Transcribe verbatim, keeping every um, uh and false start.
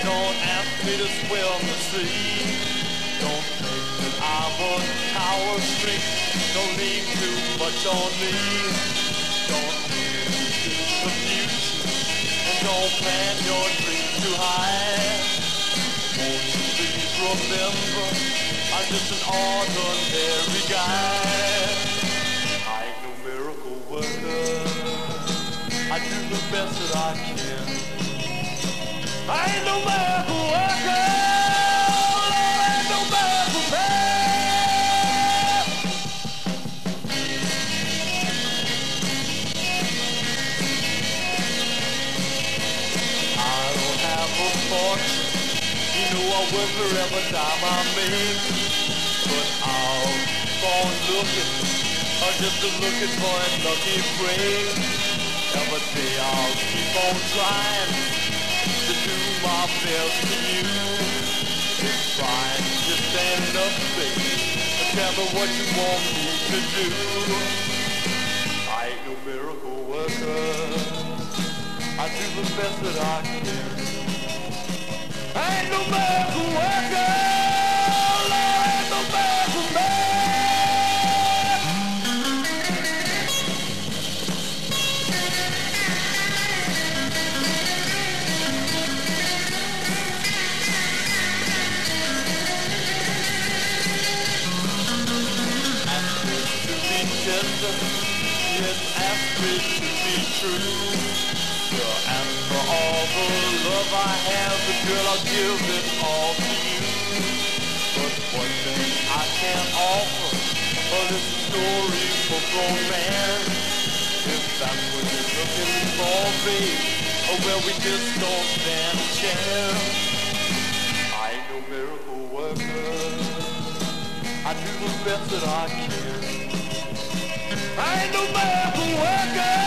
Don't ask me to swim the sea. Don't think that I'm a coward streak. Don't lean too much on me. Don't lean into the future. And don't plan your dreams too high. Won't you please remember, I'm just an ordinary guy. I ain't no miracle worker. I do the best that I can. I ain't no miracle worker. Lord, I ain't no miracle man. I don't have a fortune. You know I work for every dime I make. But I'll keep on looking, or just a looking for a lucky break. Every day I'll keep on trying to do my best for you. It's fine, just stand up, baby, and tell me what you want me to do. I ain't no miracle worker. I do the best that I can. I ain't no miracle worker. Lord, I ain't no miracle man. Yes, ask me to be true. Yeah, and for all the love I have, the girl, I'll give it all to you. But one thing I can't offer, well, it's a story for grown man. If that's what you're looking for, babe, oh, well, we just don't stand a chance. I ain't no miracle worker. I do the best that I can. I ain't no miracle worker.